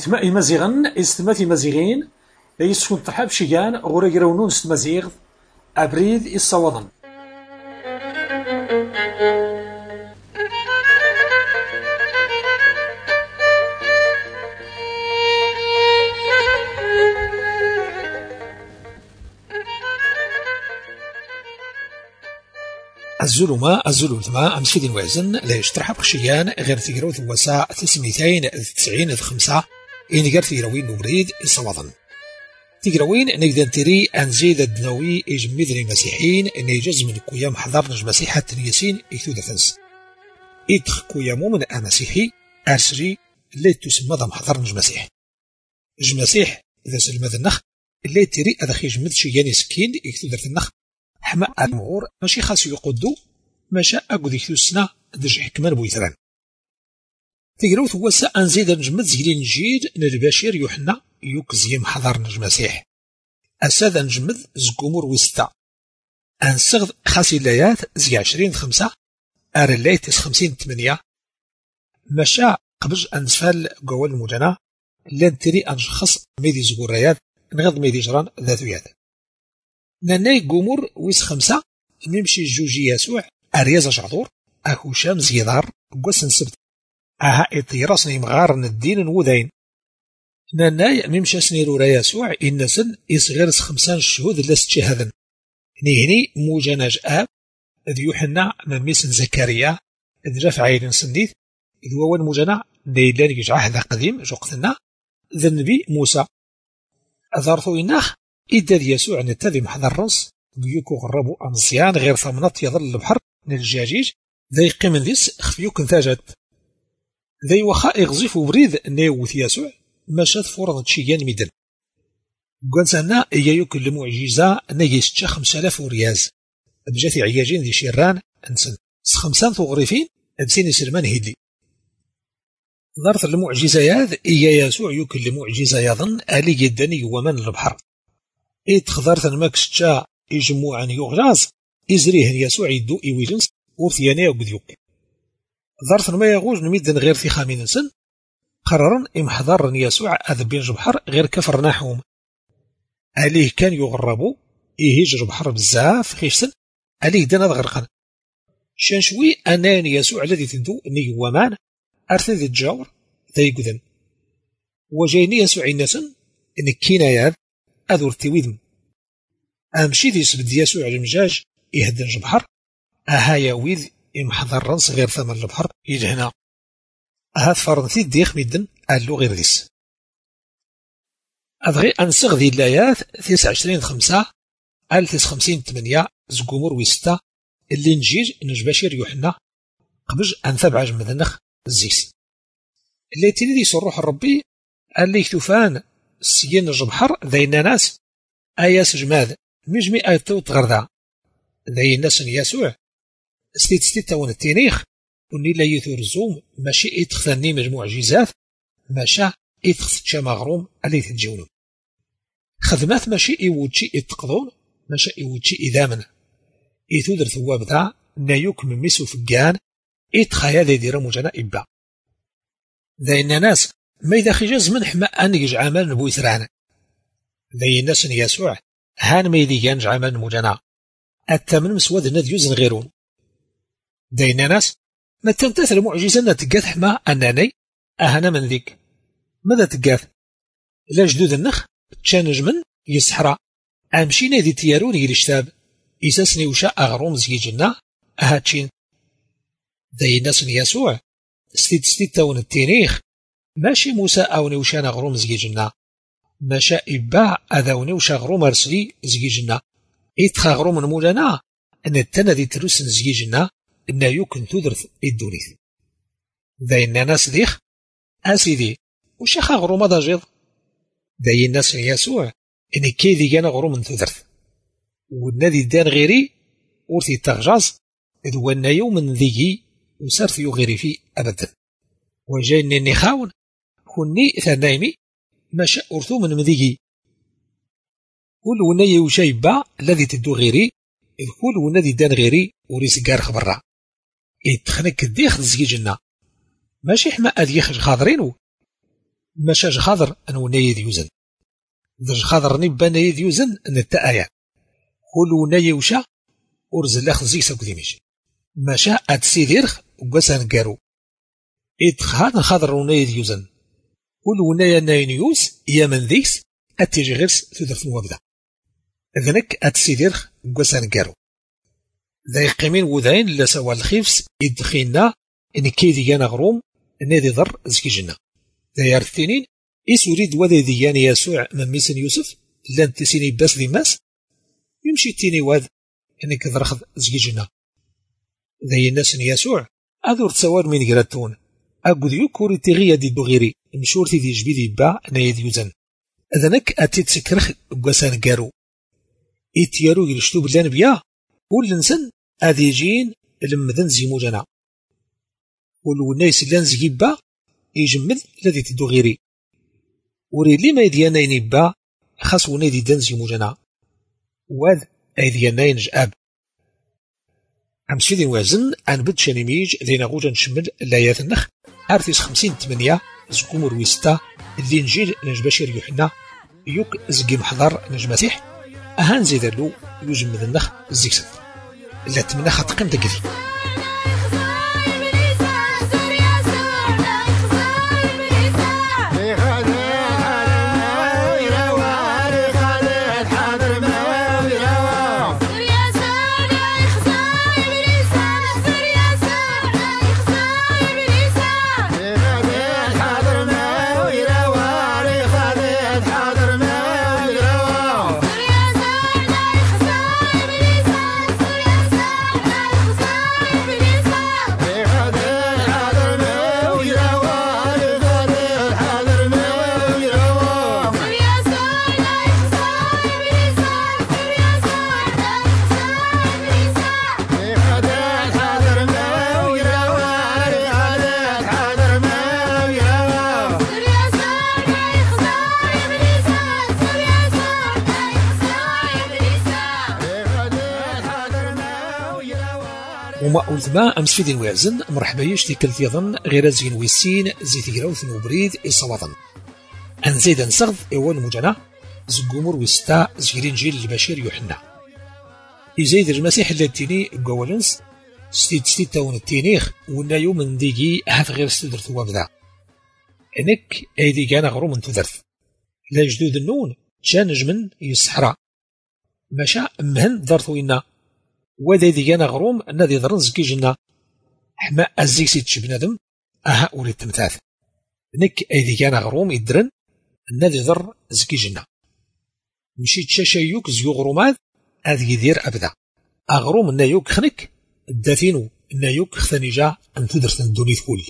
إثماء مزيغن استمات مزيغين لا يسكن ترحاب شيغان غورا يراونون استمازيغ أبريد الصوضن. الزلمة الزلوثما أمسيد وازن لا يشترح بخشيان غير تيروث وساء 995 إن غير تيروين نبريد الصوضن. تيروين نقدر تري أنزيد الدنوي إجمد المسيحيين إن يجز من كويام حضر نج مسيحة الياسين إثو دفنس. إدخ كويامو من أمسيحي أرسري اللي تسمى ضم حضر نج مسيح. المسيح إذا سلمت النخ اللي تري أدخي جمد شياني سكين إثو درت النخ حما المغور ماشي خاص يقودو ماشا أقود ذيك السنة درج حكمان بويثران. تيروث وسا أنزيد نجمد زيلين نجيد نالبشير يوحنا يوكزي محضر نج مسيح. أساد نجمد زقومور وستا أنسغذ خاصي اللايات زي 20/5 أرلايت 50/8 ماشا قبج أنسفال قوال المجانا لان تري أنشخص ميدي زقوريات نغض ميدي جران ذاتويات. ناناي قومور ويس 5 ميمشي جوجي يسوع أرياز شعطور أكو شام زيدار قوس نسبت أها إطيراسني مغارن الدين نوذين. ناناي ميمشي سنيرو را يسوع إنسن إصغيرس 5 شهود لست شهدن نيهني موجاناج آب ذي يوحنا مميسن زكريا ذي رفع عيلن سنديث ذي وان موجانا نيلان يجعه ذا قديم جوقتنا ذا النبي موسى أذارثو إناخ إذا يسوع نتذي محضر الرنس بيوكو غربو أمزيان غير ثمنات يظل البحر من الجاجيج ذي قيمن ذيس خفيوك انتاجت ذي وخا يغزيف بريد نيوث يسوع ماشات فورض تشيان ميدن قنسانا إيايوك المعجزة نيسجا 5000 رياز بجاتي عياجين ذي شيران أنسن 5 ثغريفين أبسين سلمان هيدي ظرف المعجزات إيا يسوع يوك المعجزة يظن ألي جدني ومن البحر إتخذرت المكسجا يجموعا يغراز إزريه يسوع يدو إيويلنس ورثياني وقديوك ظرف ما يغوز نميدن غير في خامين سن قررن إمحضر يسوع أذبين جبحر غير كفر ناحوم أليه كان يغربو إيهيج جبحر بزاف خيشسن أليه دانا غرقن شانشوي أنان يسوع الذي تدو ني ومان أرثذ الجاور ذا يقذن وجايني يسوع النسن إن كينايات أذور تيويدم أمشي ذي سبد يسوع المجاج يهدن جبحر أهايا ويذ إمحضر رنس غير ثمن البحر يجهنا أهات فرنثي ديخ ميدن ألو غير ذيس أبغي أنسغ ذي اللايات 29/5 1950/8 زقومور ويستا اللي نجيج نجباشير يوحنا قبج أنثبع جمذنخ الزيس اللي تلي دي صروح الربي اللي يكتفان السيين الجبحر ذي الناس آياس جماد مجمي آياتو تغردا ذي الناس يسوع ستيت تاون التاريخ وني لا يثور الزوم ماشي يتخثني مجموع جيزات ماشا يتخث مغروم اللي تتجونون خدمات ماشي يوتشي يتقضون ماشا يوتشي إذامن يثودر ثواب ذا نايوك من ميسو فقان يتخايا ذي ديرا مجانا إبا ذي الناس ما إذا خجاز من حما أن يجع عمل نبو يثران ذي الناس يسوع هان ما يدي ينجع عمل مجانا التامن مسود نديوزن غيرون ذي الناس ما تمتثل معجزة تقاث حما أناني أهنا من ذيك ماذا تقاث لا جدود النخ تشانج من يسحرا أمشي نادي تيارون يلشتاب إساسني وشاء أغروم زيجنا أهاتشين ذي الناس يسوع ستيت تاون التاريخ ماشي موسى أوني وشان أغروم زيجنا ماشا إباع أذاوني وشا غروم أرسلي زيجنا إتخا غروم المولانا أن التنذي تروسن زيجنا إن يمكن تدرث الدونيث ذي الناس ذيخ أسيدي وشا غروم هذا جيض ذي الناس يسوع إن كيدي كان غروم تدرث والنادي دان غيري ورثي تغجاز إذ وانا يوم ذيكي وسارث يغيري فيه أبدا وجايني نخاون كوني ثنايمي ما شاء أرثو من مذيكي كل وناي وشايبا الذي تدو غيري إذ كل ونادي دان غيري وريس قار خبرا إذ تخنك الديخ زيجنا ماشي حما أديخ خاضرينو ماشا خاضر أنو نايد يوزن دج خاضر نبا نايد يوزن نتايا كل نايد وشا ورزل لاخ زيسا قديميش ماشا أتسيديرخ وقسان قارو إدخاد خاضر ونايد يوزن كل ونايا ناين يوز يا من ذيس أتيجي غيرس تدرس موابدا ذنك أتسيديرخ وقسان قارو ذا يقيمين وذاين لا سوى الخيفس إدخينا إن كيدي يانا غروم نادي ضر زكي جنة ذا يارثينين إيس يريد وذي ديان يسوع من ميسن يوسف لان تسيني باس ذي ماس يمشي تيني واد إنك ذرخذ زكي جنة ذا الناس يسوع أذور تسوار من جراتون أقود يكوري تغيى دي دوغيري مشورتي دي جبيدي با نايد يوزن أذنك أتيت سكرخ وقسان قارو إتيارو يلشتو بلان بيا ولنسن أذي جين المذن زيمو جنا والناس اللي نزكي با يجمد الذي تدو غيري وري لي ما يديانين با خاص ونادي دنزي موجنا واد ايديانين جاب ام سيدي وازن ان بد شنيميج ذينا غوجا نشمل لايات النخ ارتيس 50 زكومر ويستا اللي نجيل نجباشر يوحنا يوك زكي محضر نجمسيح اهان زيدالو يجمد النخ الزيكسد لا تمنخ تقيم دقدي وما أولثما أمس في دين ويعزن مرحبا يشتي كالثيضن غير زين ويسين زيت جراوث وبريد إصواضن أن زيدا نسغض إيوان مجانا زقومر ويستا زيرين جيل البشير يوحنا إزايد المسيح اللاتيني قوالنس ستيد تاون التينيخ ونا يوم من ديجي هاف غير ستدر ثواب ذا إنك أيدي كان غرو من تدرث لا جدود النون شان نجمن يسحرا ماشا مهن دارثو إنا وذا ديانا غروم نادي ضرنز كي جنا حما أزيك سيد شبنادم أها أولي التمثاث نك أي ديانا غروم يدرن نادي ضر زكي جنا مشيت شاشايوك زيو غرومات أذي يدير أبدا أغروم نايوك خنك الداثينو نايوك خثانيجا أن تدرثن الدوني ثولي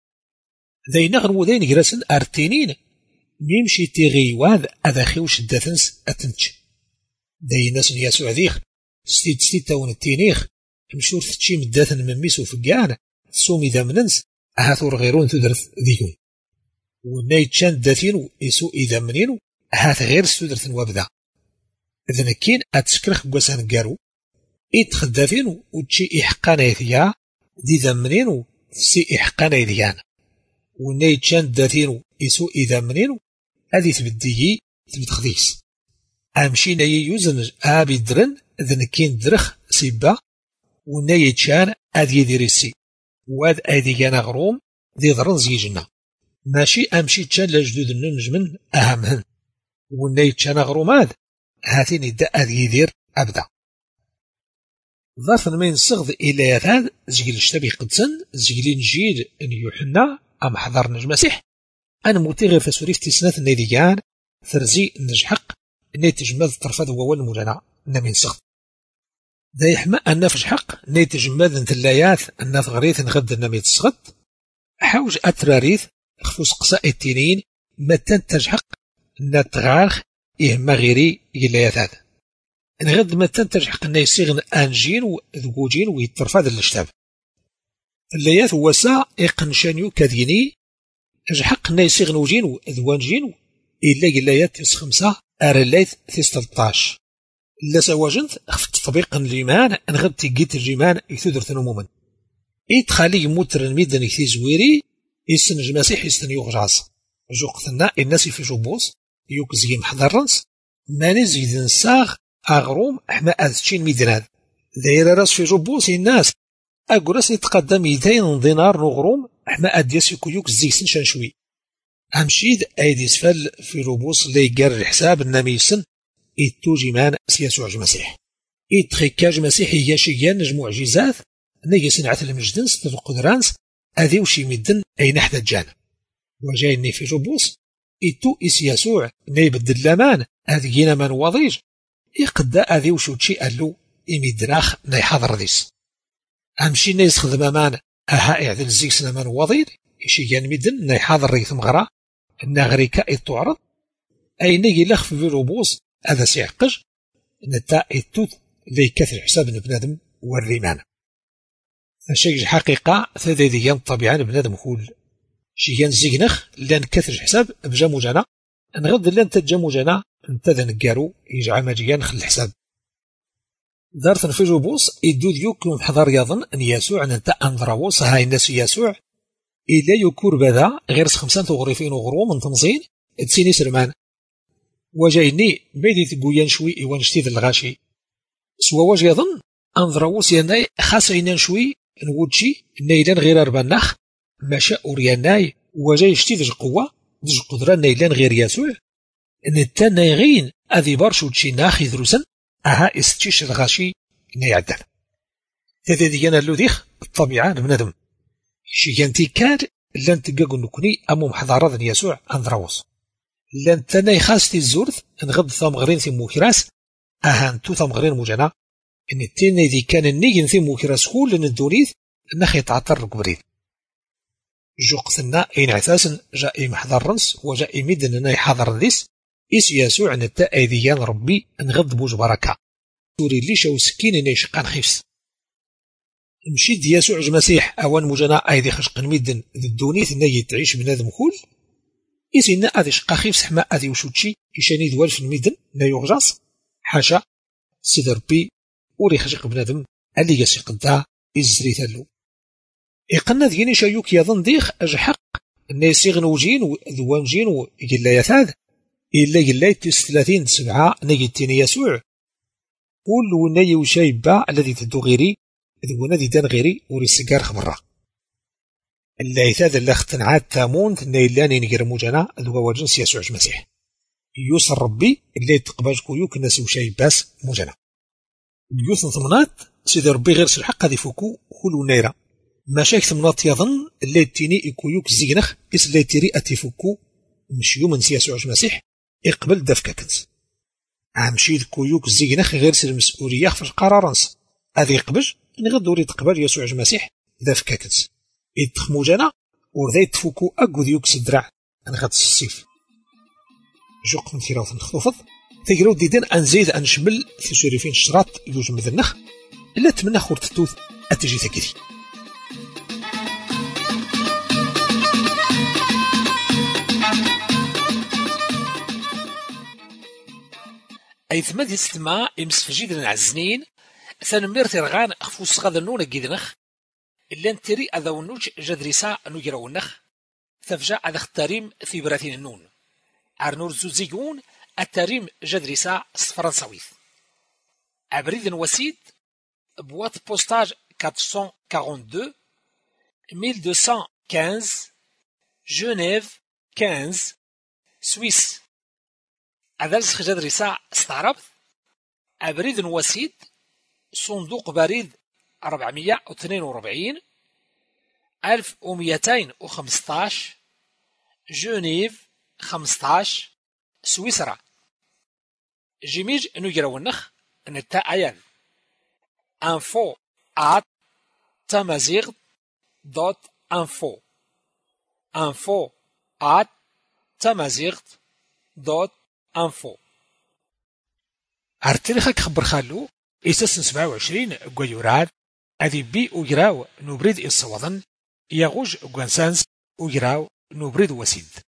ذي نغرمو ذين جراسن أرتينين ميمشي تيغيواد أذا خيوش الداثنس أتنش ذي ناس ياسو عذيخ ستيد تاون التينيخ مشور تشيم الداثن من ميسو فقان سومي ذا مننس هاثور غيرون تدرث ذيون وناي تشان داثينو يسو إذا منينو هاث غير ستدرث وابدا إذن كين أتسكرخ قوسان قارو إدخل داثينو وتشي إحقان يثيا دي ذا منينو سي إحقان يثيان وناي تشان داثينو يسو إذا منينو هذه تبديي تبد خذيس أمشي ناي يوزن آبي درن إذن كين درخ سيبا وناي تشان أذي ديريسي واد أذي كان غروم ذي ضرن زيجنا ماشي أمشي تشان لجدود النجمن أهمهن وناي تشان غروماد هاتين يدا أذي يدير أبدا ظرف من صغض إلى يثاد زيل اشتبه قدسن زيلين جيد إن يوحنا أم حضر نجمسيح أنا متغير فسوريف تسنات النيديان ثرزي نجحق نيتجمد طرفات وول مجانا نمين صغض ذا يحمى أن في حق نيتجمد انتلايات أن في غريث نغد نمي تصغد حوج أتراريث خفوس قصاء التنين ما تنتجحق نتغارخ إهما غيري إليات هذا نغد ما تنتجحق أن يصيغن أنجين وذقوجين ويترفاد الاشتاب الليات وسا إقنشانيو كذيني أجحق أن يصيغن وجين وذوانجين إلا إليات تس 5 أرليت تس 13 إلا سواجنت خفت تطبيق الجيمان نغد تيجيت الجيمان يثودر ثنومومن إيت خالي يموتر الميدان يكتي زويري يسن جماسيح يسن يغجعص جو قتلنا الناس في جوبوس يوك زي محضرنس ماني زيد نساغ أغروم حما أذتشين ميدناد داير راس في جوبوس الناس أقرس يتقدم 200 دينار نغروم حما أديس يكويوك زيسن شنشوي أمشيد أيدي سفل في روبوس لي قار الحساب النميسن إتو جيمان سياسوع المسيح إتخيكاج مسيحي ياشيان نجمو معجزات نيجي سنعة المجدنس تلقدرانس أذي وشي مدن أي نحن الجان وجايني في روبوس إتو إس يسوع نيبدل لامان أذي جينا من وضيج إقدا أذي وشوتشي ألو إميدراخ نيحضر ديس أمشي نيس خدم مان أها إعدل زيسنا من وضيج إشيان مدن نيحضر ريث مغرا النغريكا إتوعرض أي نيجي لخ في روبوس هذا سيعقج نتا إتوت لي كثر حساب بنادم والريمان الشيء حقيقة ثديديان طبيعة بنادم كل شيان زينخ لان كثر حساب بجامو جانا نغض لان تجامو جانا انتذا نقارو يجعل ماجيان خل الحساب دارت في جوبوس يدو ديوك محضر يظن ان يسوع ان انت انظراوس هاي الناس يسوع إلا يكور بدا غير 5 غريفين وغرو من تنظين تسيني سرمان وجايني بيدي تقويان شوي إيوان شتيد الغاشي سوا واجه يظن أنظراوس يناي خاصينان شوي نوجي نيلان غير أرباناخ ماشا أورياناي وجاي شتيد القوة دج قدران نيلان غير يسوع نتا نايغين أذي بارشو تشي ناخي ذروسن أها استشيش الغاشي نيعدان تذي ديانا اللوديخ الطبيعة بنادم شيانتي كان لن تقاقو نكوني أمو محضارات يسوع أنظراوس لان تناي خاصتي الزورث نغض ثمغرين ثم موكراس أهانتو ثمغرين مجانا إن التين ذي كان النيجن ثم موكراس كل لن الدوريث نخي تعطر قبريد جو قثنا إن عثاسا جاء محضر رنس وجاء مدن ناي حضر ذيس إس يسوع نتا أيديان ربي نغض بوج بركة توري ليش أو سكين نيشقان خيفس مشيد يسوع المسيح أوان مجانا أيدي خشق مدن ذي الدونيث ناي تعيش بنادم كل إذن أذي شقا خيف سحما أذي وشوتشي إشاني دوال في الميدن لا يغجاس حاشا سيدر بي وري خشق بنادم اللي يسي قدا إزري ثلو إقنا ديني شايوك يظن ديخ أجحق الناس يغنوجين وذوانجين ويقلا يثاد إلا يقلا 30 نيجتيني يسوع كل ناي وشايبا الذي تدو غيري ذو نادي دان غيري وري السجار خبره اللي يثاد اللي اختنعات تامون نيلاني نقرمو جانا ذو وجنس يسوع المسيح يوصل ربي اللي تقباج كويوك الناس وشاي باس موجانا اليوث ثمنات سيدي ربي غير سلحق هذه فوكو خلو نيرا ما شايك ثمنات يظن اللي تيني يكويوك زينخ إس اللي تيري أتي فوكو مشيو من يسوع المسيح يقبل دفكا كنز عمشيد كويوك زينخ غير سل المسؤولية في القرارنس هذه يقبج نغدوري تقبل يسوع المسيح دفكا كنز يدخمو جانا ورذي تفوكو أقو ديوك سدرع أنغاد السيف جوق من ثيراوث نخطوفض تيقلو ديدان أنزيد أنشمل في سوريفين شراط يوج مذنخ إلا تمنى خور تتوث أتجي تكذي أيثما دي ستما يمسفجيد العزنين ثانمير تيرغان خفوس غادا نونا جيدنخ إلا نتري أذا ونوج جدريسا نجرا النخ تفجع أذا التريم في براثين النون أرنور زوزيقون التريم جدريسا فرنساويث أبريد وسيد بوات بوستاج 442 1215 جنيف 15 سويس هذا السخ جدريسا استعربت أبريد وسيد صندوق بريد 442 1215 جنيف 15 سويسرا جيميج نجرا النخ نتا أيان info@tamazight.info info@tamazight.info عرتلخك خبر خالو إساس 27 قويوراد أذي بي أجراو نبريد الصوضن يغوج قوانسانس أجراو نبريد وسيد